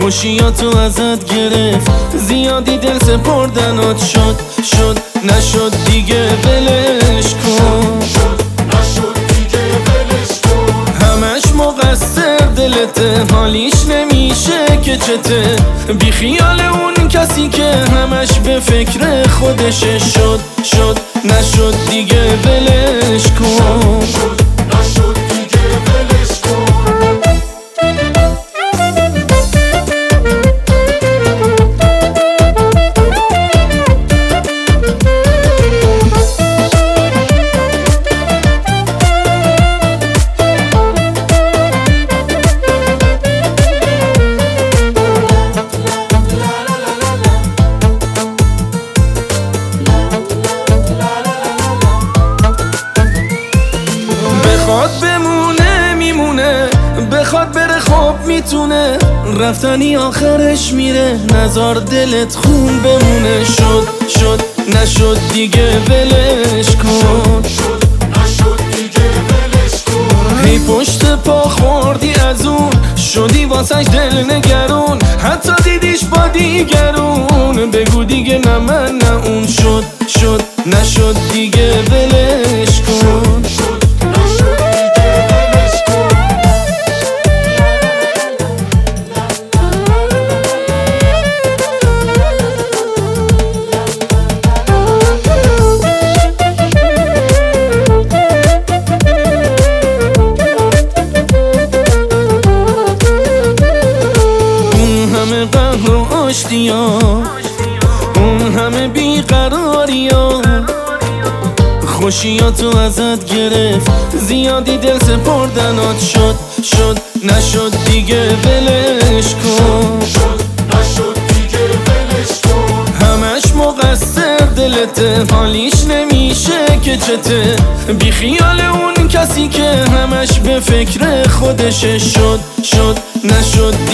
خوشیاتو ازت گرفت، زیادی دل سپردنات شد نشد دیگه ولش کن، همش مقصر دلته، حالیش نمیشه که چته، بی خیال اون کسی که همش به فکر خودشه، شد نشد دیگه ولش کن. بخواد بمونه میمونه، بخواد بره خب میتونه، رفتنی آخرش میره، نزار دلت خون بمونه، شد نشد دیگه ولش کن، هی پشت پا خوردی از اون، شدی واسش دل نگرون، حتی دیدیش با دیگرون، بگو دیگه نه من نه اون، شد نشد دیگه ولش کن. قهر و آشتیا، اون همه بیقراریا، خوشیاتو ازت گرفت، زیادی دل سپردنات شد نشد دیگه ولش کن، همش مقصر دلته، حالیش نمیشه که چته، بی خیال اون کسی که همش به فکر خودشه، شد نشد